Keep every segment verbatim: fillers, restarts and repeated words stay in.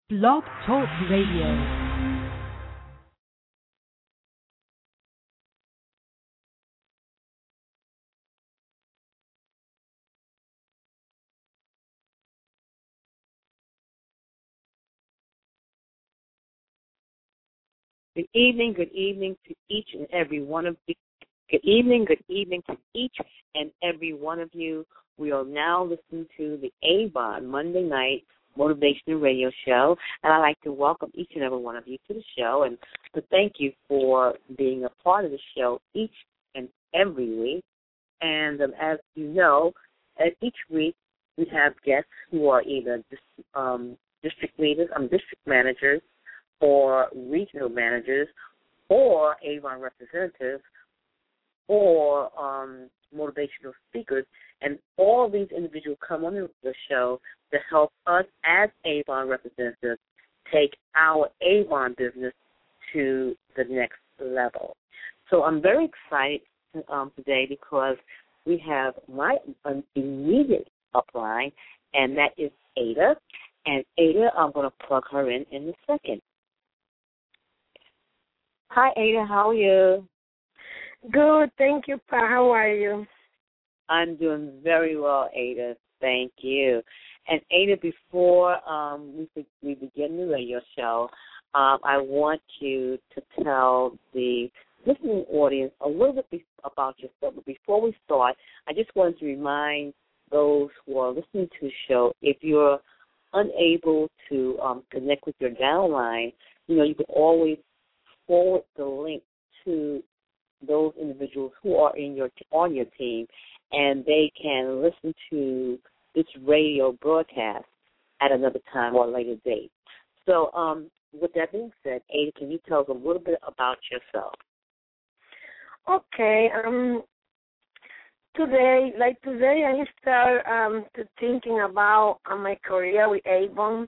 Blog Talk Radio. Good evening, good evening to each and every one of you. Good evening, good evening to each and every one of you. We are now listening to the Avon Monday Night Motivational Radio Show, and I'd like to welcome each and every one of you to the show and to thank you for being a part of the show each and every week. And um, as you know, at each week we have guests who are either um, district leaders, um, district managers, or regional managers, or Avon representatives, or um, motivational speakers, and all these individuals come on the show to help us as Avon representatives take our Avon business to the next level. So I'm very excited um, today because we have my um, immediate upline, and that is Ada. And Ada, I'm going to plug her in in a second. Hi, Ada. How are you? Good. Thank you, Pa. How are you? I'm doing very well, Ada. Thank you. And, Ada, before um, we, be- we begin the radio show, um, I want you to tell the listening audience a little bit be- about yourself. But before we start, I just wanted to remind those who are listening to the show, if you're unable to um, connect with your downline, you know, you can always forward the link to those individuals who are in your on your team, and they can listen to this radio broadcast at another time or a later date. So, um, with that being said, Ada, can you tell us a little bit about yourself? Okay. Um. Today, like today, I start um to thinking about uh, my career with Avon.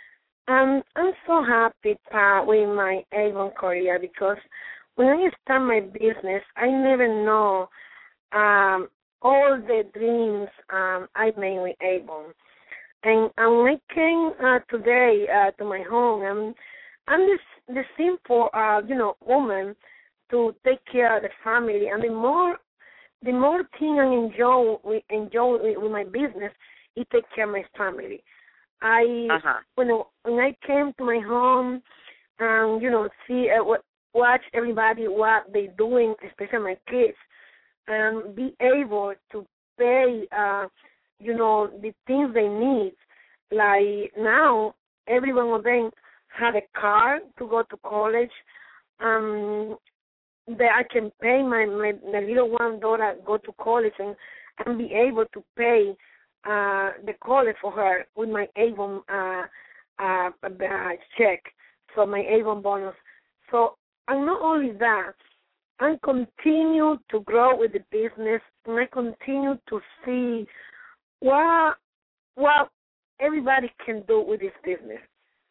Um, I'm so happy uh, with my Avon career because when I start my business, I never know um, all the dreams um, I made with Avon. And, and when I came uh, today uh, to my home, I'm, I'm this, the simple, uh, you know, woman to take care of the family. And the more the more thing I enjoy, we enjoy with, with my business is take care of my family. I uh-huh. when I, when I came to my home, and you know, see uh, what watch everybody what they doing, especially my kids, and be able to pay, uh, you know, the things they need. Like now, every one of them had a car to go to college. Um, that I can pay my, my the little one daughter go to college and and be able to pay uh, the college for her with my Avon uh, uh, uh, check, so my Avon bonus. So, and not only that, I continue to grow with the business, and I continue to see what what everybody can do with this business.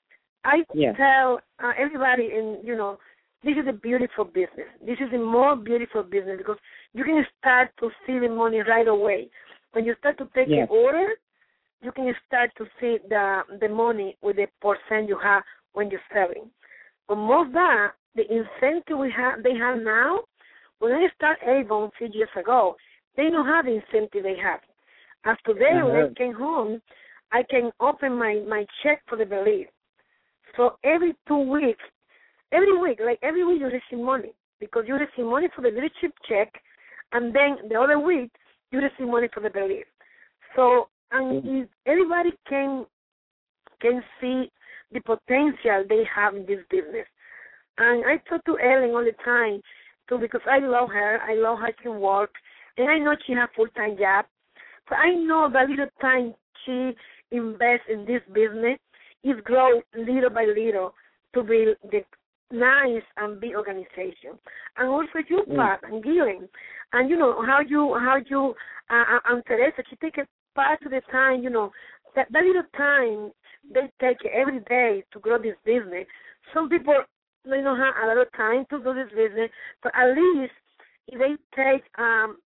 I Yeah. tell uh, everybody, in you know, this is a beautiful business. This is a more beautiful business because you can start to see the money right away. When you start to take Yes. an order, you can start to see the the money with the percent you have when you're selling. But most of that, the incentive we have, they have now, when I start Avon a few years ago, they don't have the incentive they have. As today, Uh-huh. when I came home, I can open my, my check for the belief. So every two weeks, every week, like every week you receive money because you receive money for the leadership check, and then the other week you receive money for the belief. So, and Mm-hmm. if everybody can can see the potential they have in this business. And I talk to Ellen all the time, too, because I love her. I love how she can work. And I know she has a full-time job. But I know that little time she invests in this business is grow little by little to be the nice and big organization. And also you, Mm-hmm. Pat, and Gillian. And, you know, how you, how you, uh, and Teresa, she take a part of the time, you know, that, that little time they take every day to grow this business. Some people, they don't have a lot of time to do this business, but at least if they take um,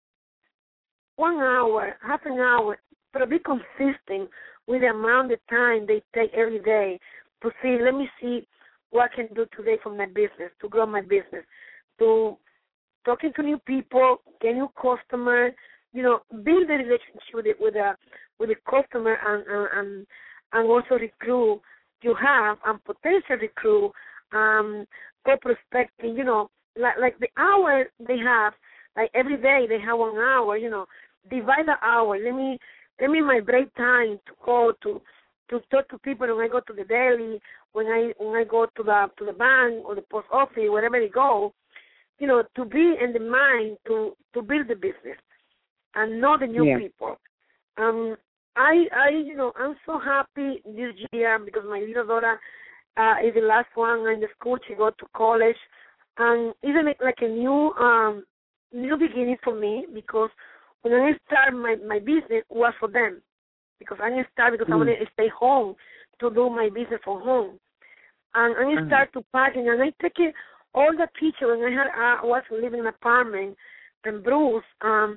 one hour, half an hour, but be consistent with the amount of time they take every day to see, let me see what I can do today for my business, to grow my business, to talking to new people, get new customers, you know, build a relationship with it, with a with the customer and and and also recruit you have and potential recruit, um, go prospecting, you know, like like the hour they have, like every day they have one hour, you know, divide the hour. Let me let me my break time to go to to talk to people when I go to the deli, when I when I go to the to the bank or the post office, wherever they go, you know, to be in the mind to to build the business and know the new yeah. people. Um, I, I, you know, I'm so happy this year because my little daughter uh, is the last one in the school. She go to college, and it's like, like a new, um, new beginning for me because when I start my my business was for them because I didn't start because mm. I want to stay home to do my business from home, and I uh-huh. start to packing and I take it, all the pictures when I had I was living in an apartment in Bruce. Um,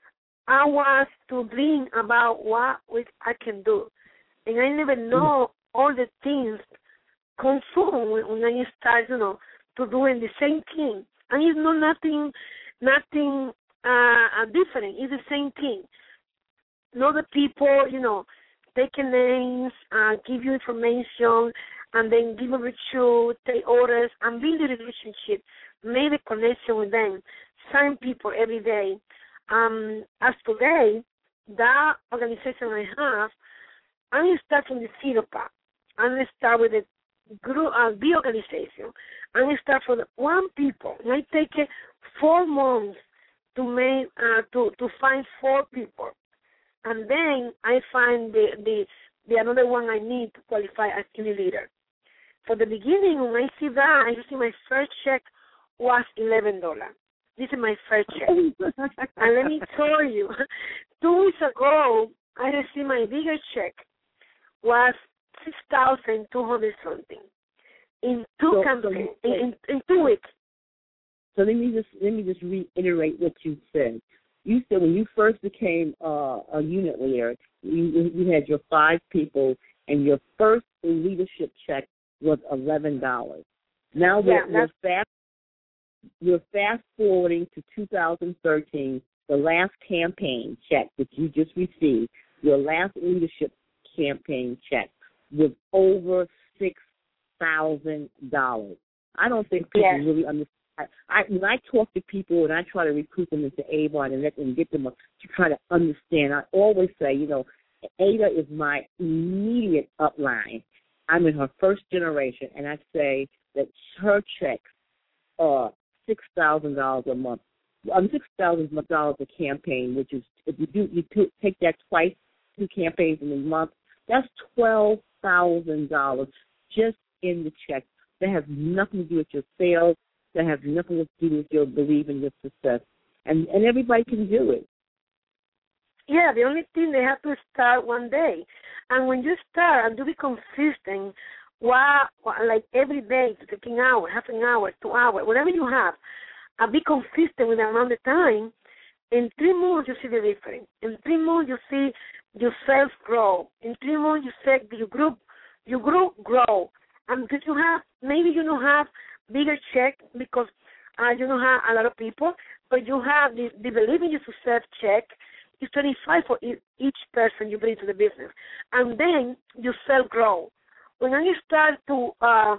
I was to dream about what I can do. And I never know all the things consume when I start, you know, to doing the same thing. And it's not nothing, nothing uh, different. It's the same thing. Know the people, you know, taking names, uh, give you information, and then give a review, take orders, and build a relationship, make a connection with them, sign people every day. Um, as today, that organization I have, I'm going to start from the zero part. I'm going to start with a group, uh, the organization. I'm going to start from one people. And I take it four months to make, uh, to, to find four people. And then I find the, the, the another one I need to qualify as team leader. For the beginning, when I see that, I see my first check was eleven dollars. This is my first check. And let me tell you, two weeks ago, I received my biggest check was six thousand two hundred something in two so, campaigns, so, in, in two weeks. So let me just let me just reiterate what you said. You said when you first became uh, a unit leader, you, you had your five people, and your first leadership check was eleven dollars. Now yeah, we're, we're fast. You're fast forwarding to two thousand thirteen, the last campaign check that you just received, your last leadership campaign check was over six thousand dollars. I don't think people yes. really understand. I, when I talk to people and I try to recruit them into Avon and let them get them a, to try to understand, I always say, you know, Ada is my immediate upline. I'm in her first generation, and I say that her checks are six thousand dollars a month. Um, six thousand dollars a campaign, which is, if you do, you t- take that twice, two campaigns in a month, that's twelve thousand dollars just in the check. That has nothing to do with your sales. That has nothing to do with your belief in your success. And, and everybody can do it. Yeah, the only thing, they have to start one day. And when you start and you be consistent, wow, like every day, taking an hour, half an hour, two hours, whatever you have, and be consistent with the amount of time, in three months you see the difference. In three months you see yourself grow. In three months you see your group, your group grow. And because you have, maybe you don't have bigger check because uh, you don't have a lot of people, but you have the, the belief in your success check is twenty-five for each person you bring to the business. And then you self grow. When I start to, uh,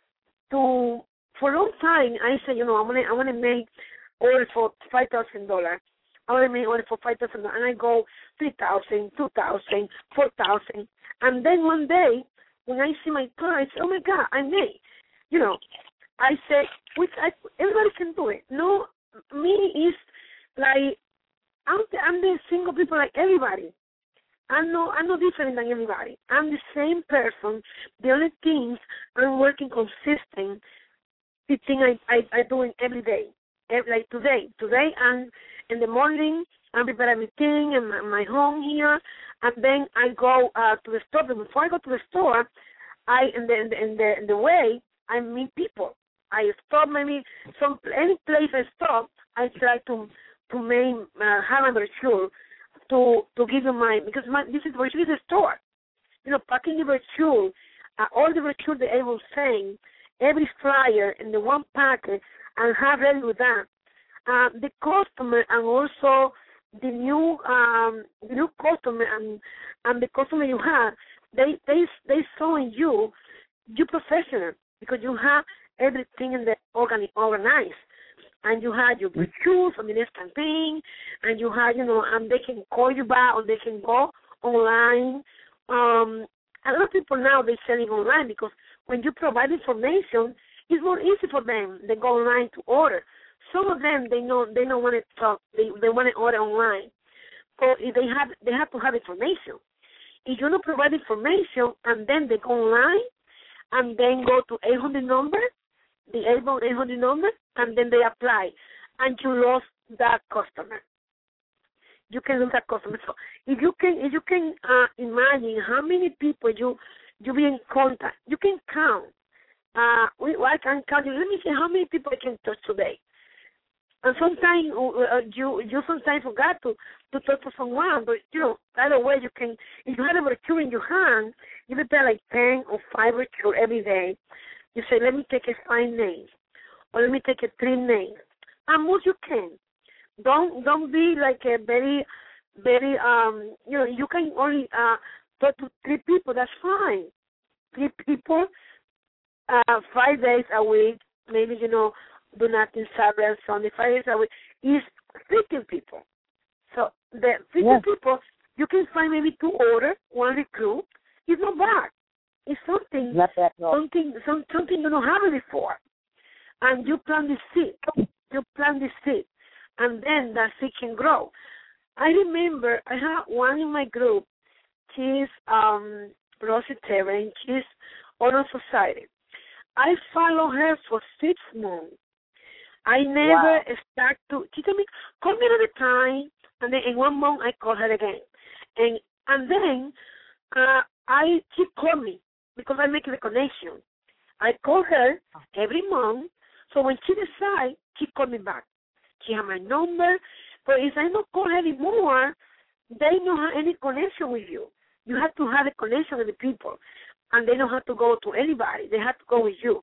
to for a long time, I say, you know, I'm gonna, I'm gonna make orders for five thousand dollars. I want to make orders for five thousand dollars, and I go three thousand, two thousand, four thousand, and then one day when I see my car, I say, oh my God, I made, you know. I say, which I, everybody can do it. No, me is like, I'm the, I'm the single people like everybody. I'm no, I'm no different than everybody. I'm the same person. The only things I'm working consistent, the thing I, I, I doing every day. Every, like today. Today, I'm in the morning, I prepare everything in my, my home here, and then I go uh, to the store. But before I go to the store, I in the, in the, in the, in the way, I meet people. I stop maybe some any place I stop. I try to to make uh, have a brochure to to give you my because my this is brochure is a store. You know, packing the brochure uh, all the recruit the able saying, every flyer in the one packet, and have ready with that. Uh, the customer and also the new um, the new customer and and the customer you have, they they they saw in you, you professional because you have everything in the organi- organized, and you have your brochures on the next campaign, and you have you know, and they can call you back or they can go online. Um, a lot of people now they're selling online because when you provide information, it's more easy for them. They go online to order. Some of them they know they don't want to talk. They they want to order online. So if they have they have to have information. If you don't provide information and then they go online and then go to eight hundred number, the eight hundred number, and then they apply, and you lost that customer. You can lose that customer. So if you can if you can uh, imagine how many people you you be in contact, you can count. Uh, we, I can count you. Let me see how many people I can touch today. And sometimes uh, you you sometimes forgot to, to talk to someone, but you know, either way you can. If you have a recruit in your hand, you prepare like ten or five recruit every day. You say, let me take a five names, or let me take a three names, and most you can. Don't don't be like a very very um you know you can only uh talk to three people. That's fine. Three people, uh, five days a week. Maybe you know. Do nothing Saturday and Sunday, five days a week, is fifteen people. So the fifteen yeah. people, you can find maybe two orders, one recruit. It's not bad. It's something, not that, no. something, some, something you don't have it before. And you plant the seed. You plant the seed. And then that seed can grow. I remember I had one in my group. She's um, Rosie Terry. She's Honor Society. I followed her for six months. I never wow. start to, she told me, call me another time, and then in one month I call her again. And and then uh, I, she called me because I make the connection. I call her every month, so when she decides, she call me back. She has my number, but if I don't call her anymore, they don't have any connection with you. You have to have a connection with the people, and they don't have to go to anybody. They have to go with you.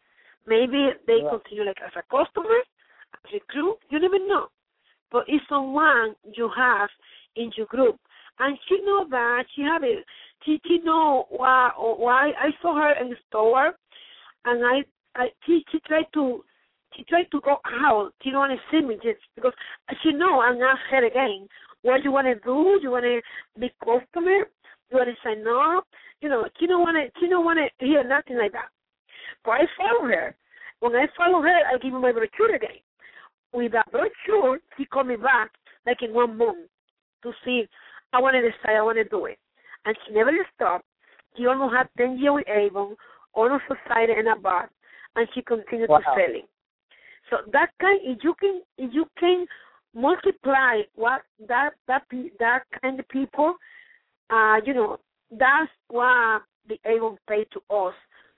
Maybe they yeah. continue like as a customer, as a group, you never know. But it's someone you have in your group. And she know that, she have it, she, she know why, why I saw her in the store, and I, I she, she tried to, she tried to go out, she don't want to see me just because she know I'm not her again. What you want to do, you want to be customer, you want to sign up, you know, she don't want to, she don't want to hear nothing like that. So I follow her. When I follow her, I give her my brochure again. With that brochure, she called me back like in one month to see. I want to decide, I want to do it. And she never stopped. She almost had ten years with Avon, Honor Society and above, and she continued wow. to selling. So that kind, if you can, if you can multiply what that that that kind of people, uh, you know, that's what the Avon pay to us.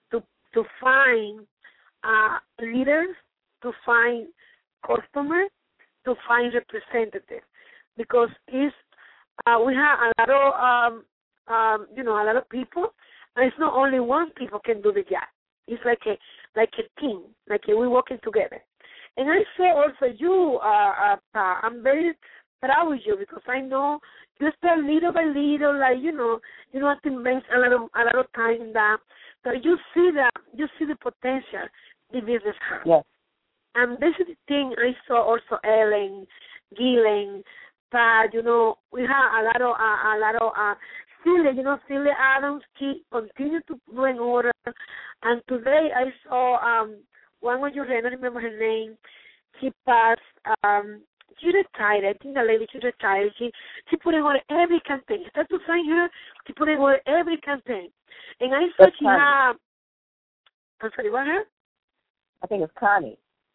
To find uh, leaders, to find customers, to find representatives, because it's, uh, we have a lot of um, um, you know a lot of people, and it's not only one people can do the job. It's like a like a team, like a, we're working together. And I say also you, uh, uh, I'm very proud of you because I know you start little by little, like you know, you know, have to invest a lot of a lot of time in that. So you see that, you see the potential the business has. Yes. And this is the thing I saw also Ellen, Gillen, Pat, you know, we have a lot of, uh, a lot of, uh, Celia, you know, Celia Adams, she continued to do an order. And today I saw um, one of you, I don't remember her name, she passed, um, she retired, I think the lady, she retired, she, she put in order every campaign. Instead to sign her, she put in order every campaign. And I saw That's she Connie. had, I'm sorry, what her? I think it's Connie.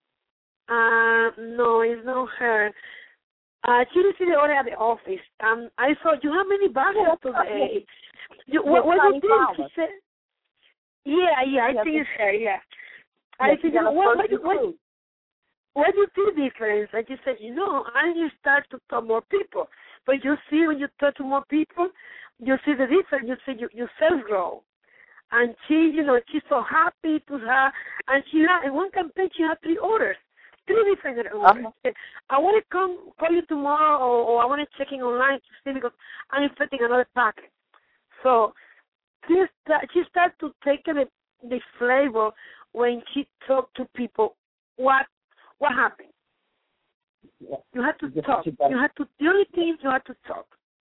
Uh, no, it's not her. Uh, she received the order at the office. Um, I saw, you have many bags today. You, what what you did? She said, yeah, yeah, I yes, think it's her, yeah. I yes, said, you know, what, what, what, what do you see difference? I just said, you know, I just start to talk more people. But you see, when you talk to more people, you see the difference. You see you, your sales grow. And she, you know, she's so happy to her. And she had, in one campaign, she had three orders, three different orders. Uh-huh. I want to come call you tomorrow, or, or I want to check in online to see because I'm expecting another packet. So she, she started to take the, the flavor when she talked to people. What what happened? Yeah. You had to talk. You, you had to. The only thing is you had to talk.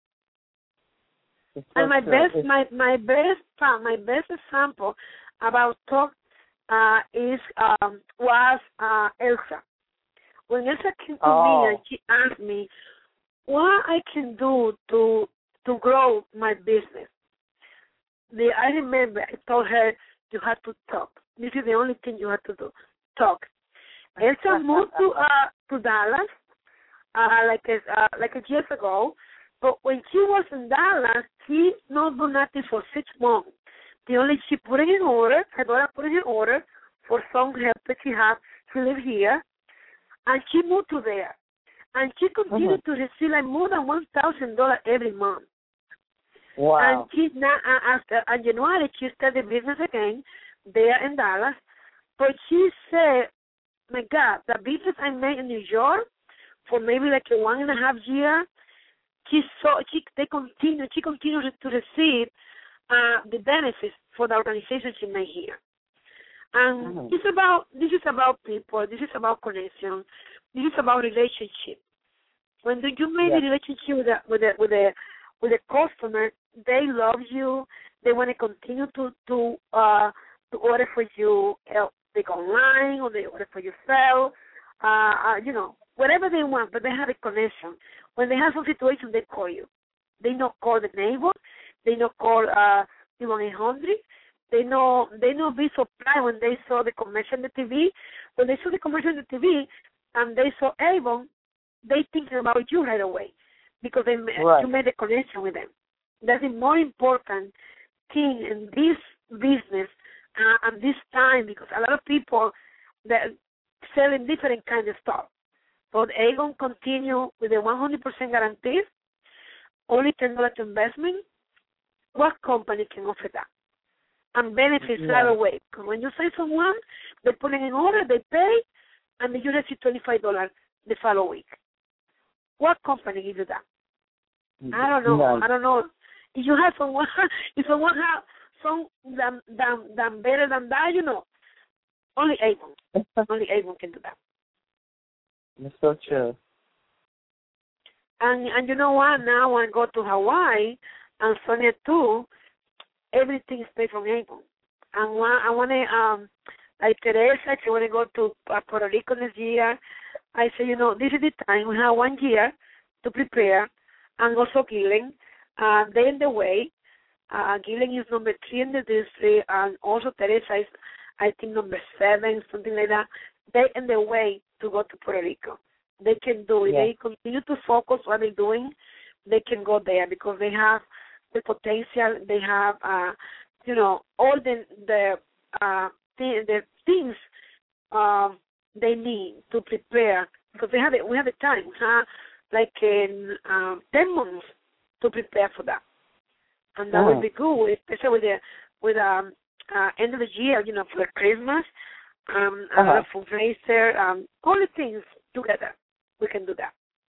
So and my true. best, it's... my my best, my best example about talk uh, is um, was uh, Elsa. When Elsa came to oh. me and she asked me what I can do to to grow my business, the, I remember I told her you have to talk. This is the only thing you have to do, talk. Elsa moved to uh, to Dallas uh, like a, uh, like a years ago. But when she was in Dallas, she not do nothing for six months. The only she put it in order, her daughter put it in order for some help that she had to live here, and she moved to there. And she continued uh-huh. to receive like more than one thousand dollars every month. Wow. And she now, uh, after in January, she started business again there in Dallas. But she said, my God, the business I made in New York for maybe like a one and a half year, She saw she they continue she continues to receive uh, the benefits for the organization she made here. And mm-hmm. it's about this is about people, this is about connection, this is about relationship. When you make yeah. the relationship with a with a with a with a customer, they love you, they want to continue to to uh to order for you. They go online or they order for yourself, uh, uh you know, whatever they want, but they have a connection. When they have some situation, they call you. They not call the neighbor. They not call uh, the one eight hundred. They know they not be surprised when they saw the commercial on the T V. When they saw the commercial on the T V and they saw Avon, they thinking about you right away because they right. you made a connection with them. That's the more important thing in this business uh, at this time because a lot of people that selling different kind of stuff. But Avon continue with a one hundred percent guarantee, only ten dollars investment. What company can offer that? And benefits yeah. right away. Because when you say someone, they put it in order, they pay, and then you receive twenty-five dollars the following week. What company gives you that? I don't know. Yeah. I don't know. If you have someone, if someone have some than, than, than better than that, you know, only Avon. only Avon can do that. That's so true. And and you know what? Now when I go to Hawaii and Sonia too, everything is paid from Avon. And one, I want to, um, like Teresa, she want to go to uh, Puerto Rico this year. I say, you know, this is the time. We have one year to prepare. And also Gillen, uh, they're in the way. Uh, Gillen is number three in the district, and also Teresa is, I think, number seven, something like that. They're in the way to go to Puerto Rico. They can do it. Yeah. They continue to focus what they're doing. They can go there because they have the potential. They have, uh, you know, all the the uh, th- the things uh, they need to prepare because they have it. We have the time, huh? Like in um, ten months to prepare for that, and that oh. will be good, especially with the with um uh, end of the year, you know, for Christmas. Um, a uh-huh. lot of fundraiser, um, all the things together. We can do that.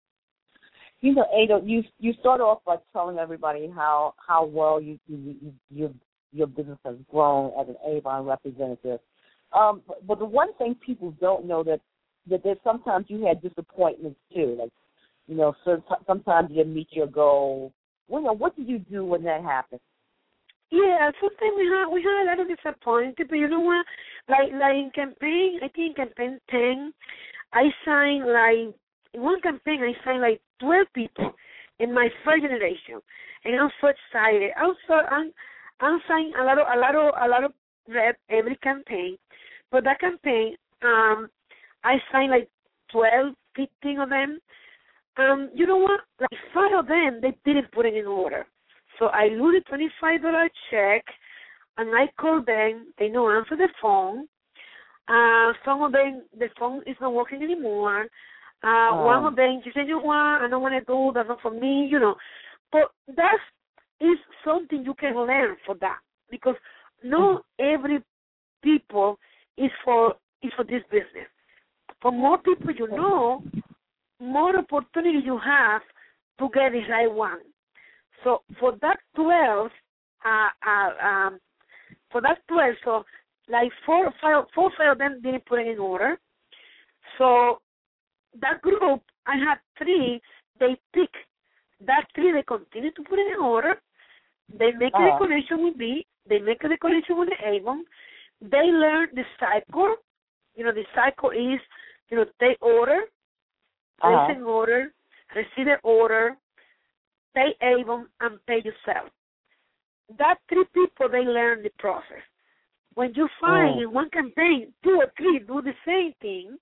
You know, Ada, you you start off by telling everybody how how well you, you, you your your business has grown as an Avon representative. Um, but, but the one thing people don't know that that there's sometimes you had disappointments too. Like, you know, so, sometimes you didn't meet your goal. Well, you know, what did you do when that happened? Yeah, sometimes we had we had a lot of disappointment, but you know what? Like like in campaign, I think campaign ten, I signed like in one campaign I signed like twelve people in my first generation, and I'm so excited. I'm so I'm I'm signing a lot of a lot of a lot of rep every campaign, but that campaign um I signed like twelve, fifteen of them. Um, you know what? Like five of them they didn't put it in order. So I lose a twenty-five dollars check, and I call them. They don't answer the phone. Uh, some of them, the phone is not working anymore. Uh, oh. One of them, she said, you know what, I don't want to do, that's not for me, you know. But that is something you can learn for that. Because not every people is for is for this business. For more people you know, more opportunity you have to get the right one. So for that twelve, uh, uh, um, for that twelve, so like four or five, four or five of them didn't put it in order. So that group, I had three, they pick. That three, they continue to put it in order. They make uh-huh. the connection with me. They make the connection with the Avon. They learn the cycle. You know, the cycle is, you know, they order, place uh-huh. an order, receive an order, pay Avon, and pay yourself. That three people, they learn the process. When you find oh. in one campaign, two or three do the same thing,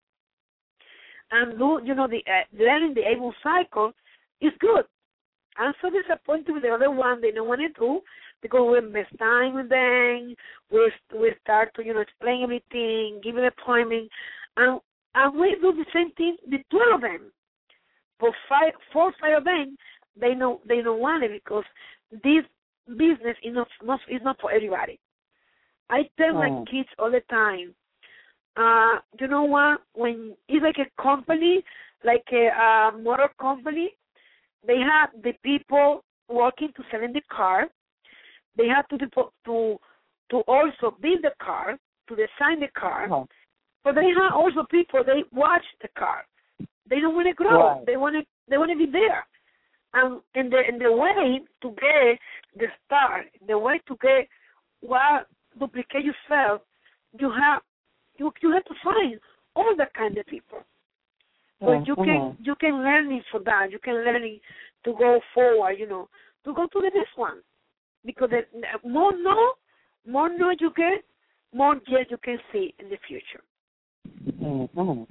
and do, you know, the uh, learning the Avon cycle is good. I'm so disappointed with the other one. They don't want to do because we invest time with them. We we start to, you know, explain everything, give an appointment, and and we do the same thing with twelve of them. For five, four or five of them, they know they don't want it because this business is not, not is not for everybody. I tell oh. my kids all the time, uh, you know what? When it's like a company, like a uh, motor company, they have the people working to sell in the car. They have to to to also build the car, to design the car. Oh. But they have also people, they watch the car. They don't want to grow. Right. They want to they want to be there. And in the in the way to get the star, the way to get what duplicate yourself, you have you you have to find all that kind of people. So mm-hmm. you can you can learn it for that. You can learn it to go forward. You know, to go to the next one, because the, the more no, more no you get, more yes you can see in the future. Mm-hmm.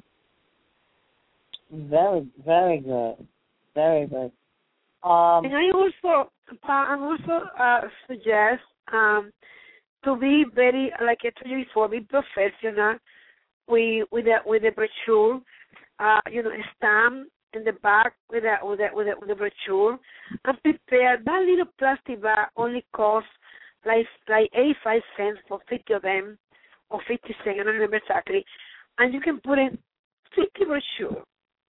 Very very good, very good. Um, and I also I also uh, suggest um, to be very, like I told you before, be professional with with the with the brochure. Uh, you know, stamp in the back with the with the with the, with the brochure, and prepare. That little plastic bag only costs like like eighty-five cents for fifty of them, or fifty cents. I don't remember exactly. And you can put in fifty brochure,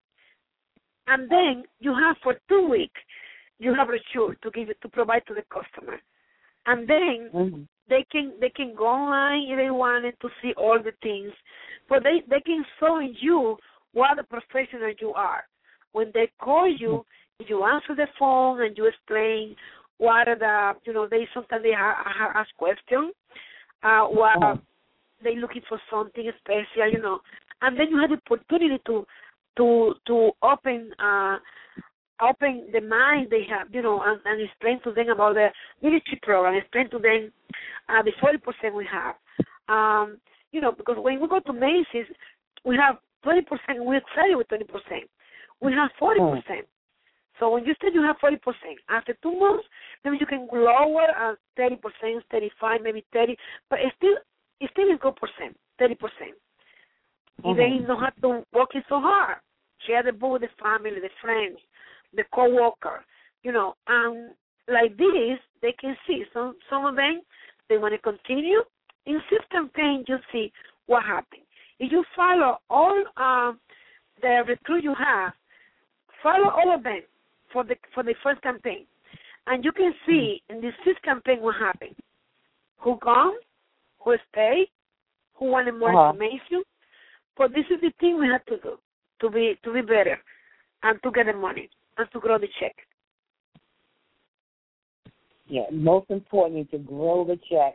and then you have for two weeks you have brochure to give it to provide to the customer, and then mm-hmm. they can they can go online if they wanted to see all the things, but they they can show you what a professional you are. When they call you, you answer the phone and you explain what are the, you know, they sometimes they ha- ha- ask questions, uh, what oh. they looking for something special, you know, and then you have the opportunity to to to open uh, open the mind they have, you know, and, and explain to them about the leadership program, explain to them uh, the forty percent we have, um, you know, because when we go to Macy's, we have twenty percent, we're excited with twenty percent. We have forty percent. So when you say you have forty percent, after two months, maybe you can lower uh, thirty percent, thirty-five, maybe thirty, but it still, it still is good percent, thirty percent. Mm-hmm. They don't have to work it so hard. Share the book with the family, the friends, the co-worker, you know, and like this, they can see. Some, some of them, they want to continue. In fifth campaign, you see what happens. If you follow all uh, the recruit you have, follow all of them for the for the first campaign, and you can see in this fifth campaign what happened. Who gone, who stayed, who wanted more uh-huh. information. But this is the thing we have to do to be to be better and to get the money and to grow the check. Yeah, most importantly, to grow the check.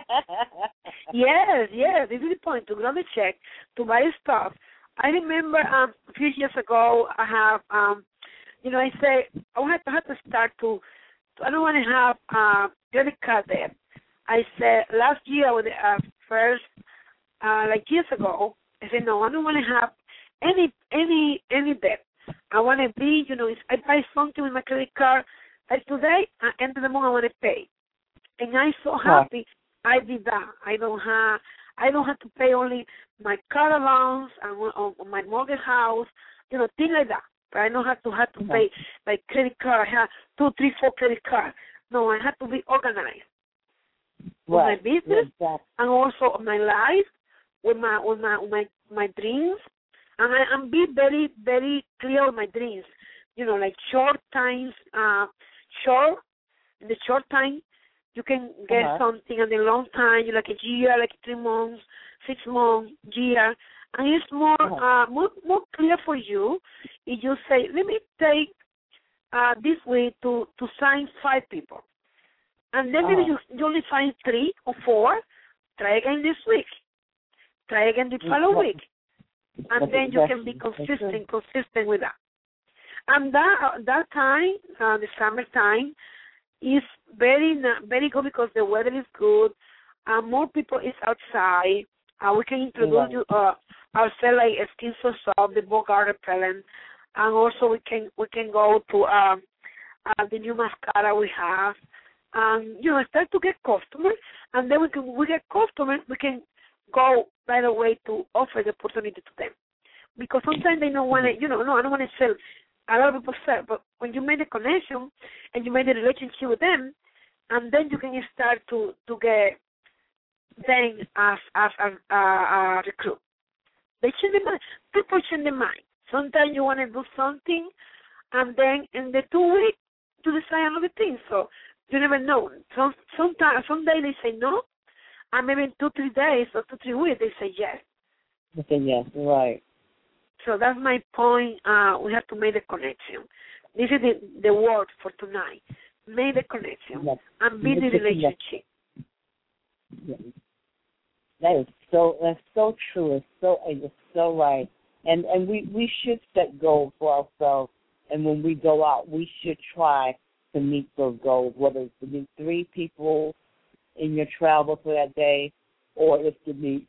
yes, yes, this is the point, to grow the check, to buy stuff. I remember um, a few years ago, I have, um, you know, I say, I had, I had to start to, to, I don't want to have uh, credit card debt. I said, last year, with the uh, first, uh, like years ago, I said, no, I don't want to have any, any, any debt. I want to be, you know, if I buy something with my credit card, like today, at the end of the month, I want to pay. And I'm so happy I did that. I don't have, I don't have to pay only my car allowance and or my mortgage house, you know, things like that. But I don't have to have to pay like credit card. I have two, three, four credit cards. No, I have to be organized. with right. my business, Exactly. and also of my life, with my with my with my, my dreams, and I am be very very clear with my dreams. You know, like short times, uh, short in the short time, you can get Uh-huh. something, and in the long time, you like a year, like three months, six months, year, and it's more Uh-huh. uh, more more clear for you if you say, let me take uh, this week to to sign five people, and then maybe Uh-huh. you you only find three or four. Try again this week. Try again the Mm, following well, week, and That's, then you that's, can be that's true. consistent, consistent with that. And that uh, that time, uh, the summertime, is very na- very good because the weather is good. Uh, more people is outside. Uh, we can introduce Right. you uh, ourselves like a skin so soft, the Bogart repellent, and also we can we can go to um, uh, the new mascara we have, and you know start to get customers, and then we can we get customers we can go right away to offer the opportunity to them because sometimes they don't want to, you know, no, I don't want to sell. A lot of people sell, but when you make a connection and you make a relationship with them, and then you can start to to get them as as a, a, a recruit. They change their mind. People change their mind. Sometimes you want to do something, and then in the two weeks you decide another thing. So you never know. Some sometimes some days they say no, and maybe in two three days or two three weeks they say yes. Okay, yes, right. So that's my point. Uh, we have to make the connection. This is the, the word for tonight. Make the connection Yes. and build the Yes, yes, relationship. yes. That is so. That's so true. It's so. It's so right. And and we we should set goals for ourselves. And when we go out, we should try to meet those goals. Whether it's to meet three people in your travel for that day, or it's to meet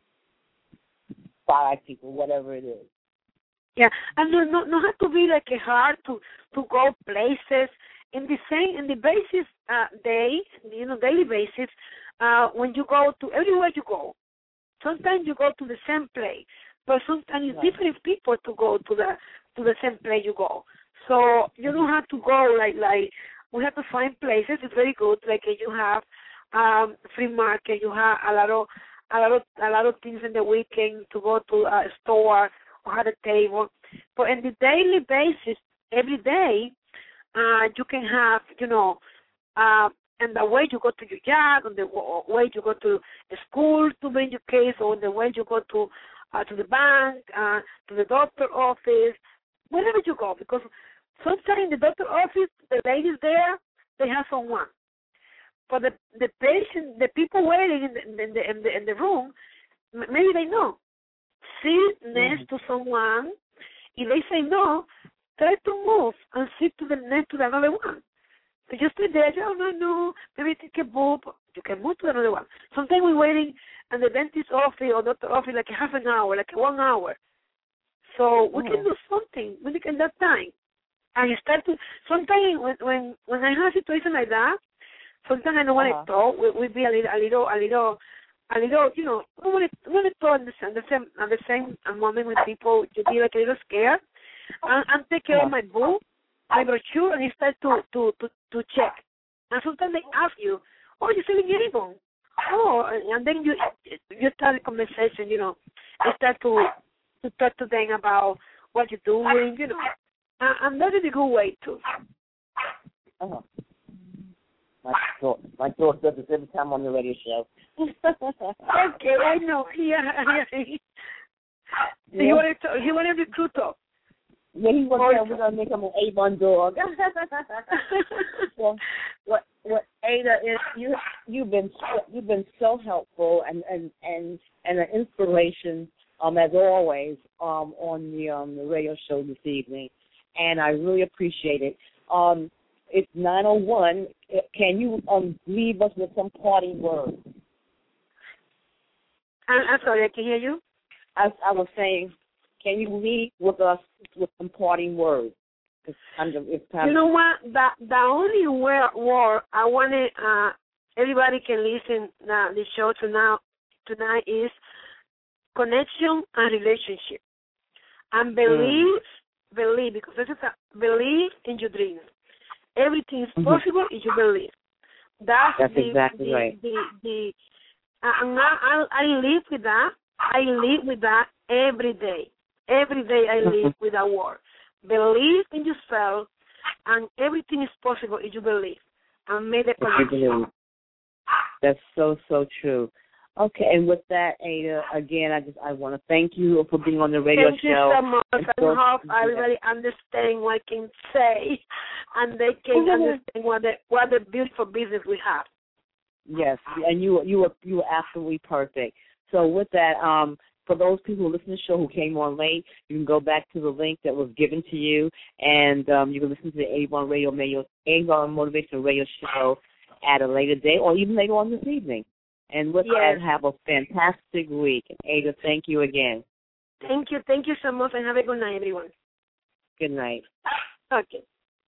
five people, whatever it is. Yeah, and no, no, not have to be like a hard to to go places in the same in the basis uh, day, you know, daily basis. Uh, when you go to everywhere you go, sometimes you go to the same place, but sometimes it's Right. different people to go to the to the same place you go. So you don't have to go like like we have to find places. It's very good. Like you have um, free market, you have a lot of a lot of a lot of things in the weekend to go to a store or have a table. But on the daily basis, every day, uh, you can have you know. Uh, and the way you go to your job, and the way you go to the school to make your case, or the way you go to uh, to the bank, uh, to the doctor office, wherever you go. Because sometimes in the doctor office, the ladies there, they have someone. But the the patient, the people waiting in the in the in the, in the room, maybe they know. Sit next Mm-hmm. to someone. If they say no, try to move and sit to the next to the another one. So you stay there, oh, no, no, maybe take a move. You can move to another one. Sometimes we're waiting in the dentist office or doctor office like a half an hour, like one hour. So we can Mm-hmm. do something when we can that time. And you start to, sometimes when, when, when I have a situation like that, sometimes I don't want Uh-huh. to talk. We, we be a little, a little, a little, a little, you know, we want to, we want to talk at the same, the same, at the same moment with people. You be like a little scared. And, and take care Uh-huh. of my book, my brochure, and start to, to, to, to check. And sometimes they ask you, oh, you're selling Avon. Oh, and then you you start a conversation, you know, you start to to talk to them about what you're doing, you know. And, and that is a good way, too. Uh-huh. My thought, my thought does this every time on the radio show. Okay, I know. Yeah, yeah. Yeah. You want to you want to recruit up. Yeah, he was there. We're gonna make him an Avon dog. Well, what what Ada is you you've been so, you've been so helpful and and and and an inspiration um as always um on the um the radio show this evening, and I really appreciate it. Um, it's nine oh one. Can you um leave us with some parting words? I'm, I'm sorry, I can hear you. I I was saying. Can you leave with us with some parting words? It's kind of, it's kind You know what? The the only word, word I want to uh, everybody can listen uh, the show tonight tonight is connection and relationship. And believe, mm. believe because this is a believe in your dreams. Everything is possible mm-hmm. if you believe. That's, That's the, exactly the, right. The, the, the, I'm not, I, I live with that. I live with that every day. Every day I live with that word. Believe in yourself, and everything is possible if you believe. And make the connection. That's so, so true. Okay, and with that, Ada, again, I just I want to thank you for being on the radio thank show. Thank you so much. And so, I hope everybody understands what I can say, and they can understand what the what the beautiful business we have. Yes, and you you were you were absolutely perfect. So with that, um, for those people who listen to the show who came on late, you can go back to the link that was given to you, and um, you can listen to the Avon Radio, Radio Avon Motivational Radio Show at a later date, or even later on this evening. And with yes. that, have a fantastic week. Ada, thank you again. Thank you. Thank you so much, and have a good night, everyone. Good night. Okay.